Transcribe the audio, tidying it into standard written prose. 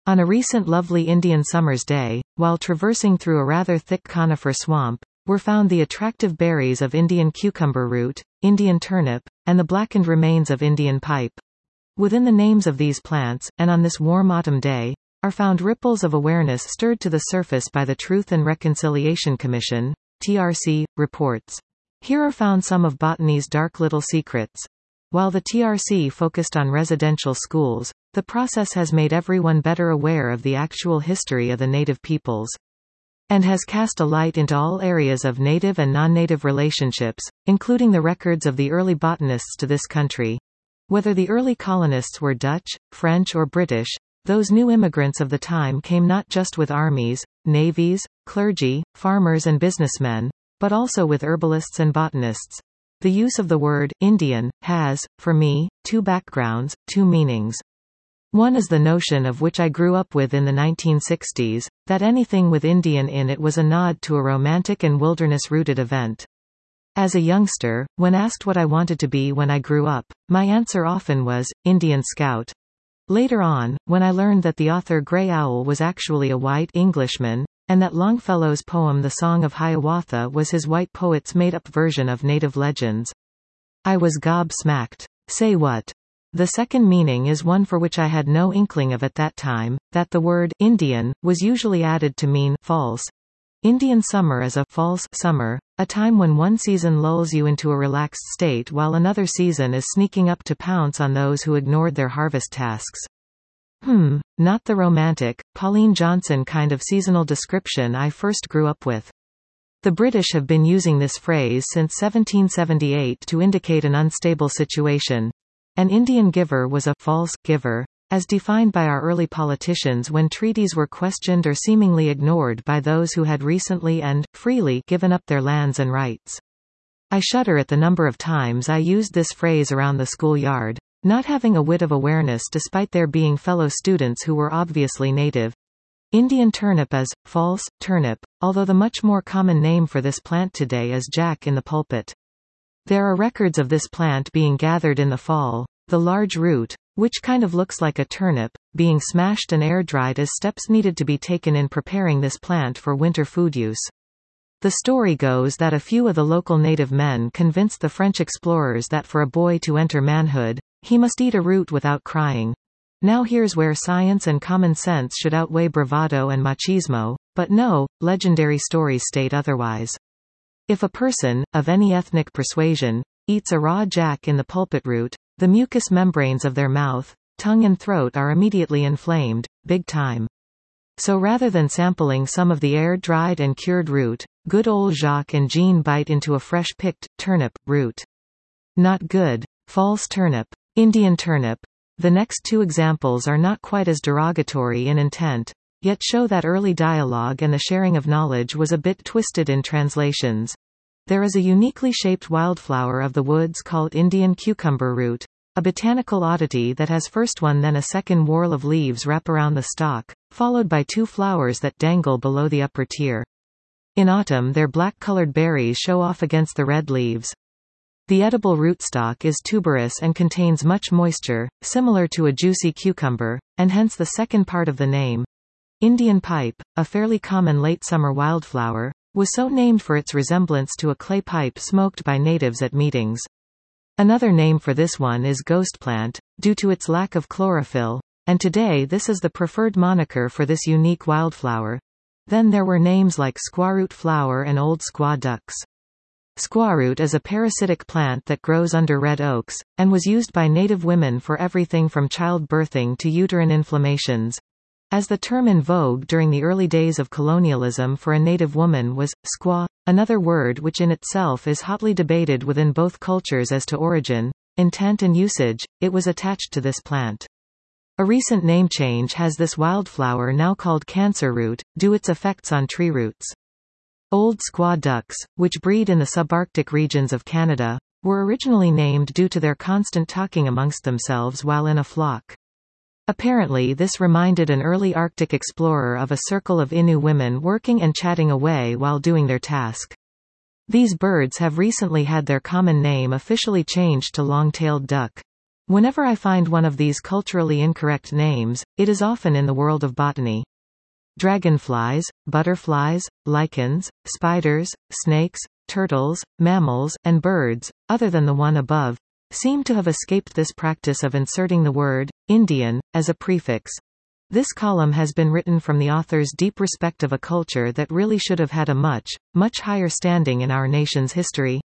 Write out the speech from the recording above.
On a recent lovely Indian summer's day, while traversing through a rather thick conifer swamp, were found the attractive berries of Indian cucumber root, Indian turnip, and the blackened remains of Indian pipe. Within the names of these plants, and on this warm autumn day, are found ripples of awareness stirred to the surface by the Truth and Reconciliation Commission, TRC, reports. Here are found some of botany's dark little secrets. While the TRC focused on residential schools, the process has made everyone better aware of the actual history of the native peoples, and has cast a light into all areas of native and non-native relationships, including the records of the early botanists to this country. Whether the early colonists were Dutch, French or British, those new immigrants of the time came not just with armies, navies, clergy, farmers and businessmen, but also with herbalists and botanists. The use of the word Indian has, for me, two backgrounds, two meanings. One is the notion of which I grew up with in the 1960s, that anything with Indian in it was a nod to a romantic and wilderness-rooted event. As a youngster, when asked what I wanted to be when I grew up, my answer often was, Indian Scout. Later on, when I learned that the author Grey Owl was actually a white Englishman, and that Longfellow's poem The Song of Hiawatha was his white poet's made-up version of native legends, I was gob-smacked. Say what? The second meaning is one for which I had no inkling of at that time, that the word Indian was usually added to mean false. Indian summer is a false summer, a time when one season lulls you into a relaxed state while another season is sneaking up to pounce on those who ignored their harvest tasks. Not the romantic, Pauline Johnson kind of seasonal description I first grew up with. The British have been using this phrase since 1778 to indicate an unstable situation. An Indian giver was a false giver, as defined by our early politicians when treaties were questioned or seemingly ignored by those who had recently and freely given up their lands and rights. I shudder at the number of times I used this phrase around the schoolyard, not having a whit of awareness despite there being fellow students who were obviously native. Indian turnip is false turnip, although the much more common name for this plant today is jack in the pulpit. There are records of this plant being gathered in the fall, the large root, which kind of looks like a turnip, being smashed and air-dried as steps needed to be taken in preparing this plant for winter food use. The story goes that a few of the local native men convinced the French explorers that for a boy to enter manhood, he must eat a root without crying. Now here's where science and common sense should outweigh bravado and machismo, but no, legendary stories state otherwise. If a person, of any ethnic persuasion, eats a raw jack in the pulpit root, the mucous membranes of their mouth, tongue and throat are immediately inflamed, big time. So rather than sampling some of the air-dried and cured root, good old Jacques and Jean bite into a fresh-picked, turnip, root. Not good. False turnip. Indian turnip. The next two examples are not quite as derogatory in intent, yet show that early dialogue and the sharing of knowledge was a bit twisted in translations. There is a uniquely shaped wildflower of the woods called Indian cucumber root, a botanical oddity that has first one then a second whorl of leaves wrap around the stalk, followed by two flowers that dangle below the upper tier. In autumn their black-colored berries show off against the red leaves. The edible rootstock is tuberous and contains much moisture, similar to a juicy cucumber, and hence the second part of the name. Indian pipe, a fairly common late summer wildflower, was so named for its resemblance to a clay pipe smoked by natives at meetings. Another name for this one is ghost plant, due to its lack of chlorophyll, and today this is the preferred moniker for this unique wildflower. Then there were names like squaroot flower and old squaw ducks. Squaroot is a parasitic plant that grows under red oaks, and was used by native women for everything from childbirthing to uterine inflammations. As the term in vogue during the early days of colonialism for a native woman was, squaw, another word which in itself is hotly debated within both cultures as to origin, intent and usage, it was attached to this plant. A recent name change has this wildflower now called cancer root, due its effects on tree roots. Old squaw ducks, which breed in the subarctic regions of Canada, were originally named due to their constant talking amongst themselves while in a flock. Apparently this reminded an early Arctic explorer of a circle of Innu women working and chatting away while doing their task. These birds have recently had their common name officially changed to long-tailed duck. Whenever I find one of these culturally incorrect names, it is often in the world of botany. Dragonflies, butterflies, lichens, spiders, snakes, turtles, mammals, and birds, other than the one above, seem to have escaped this practice of inserting the word Indian as a prefix. This column has been written from the author's deep respect of a culture that really should have had a much, much higher standing in our nation's history.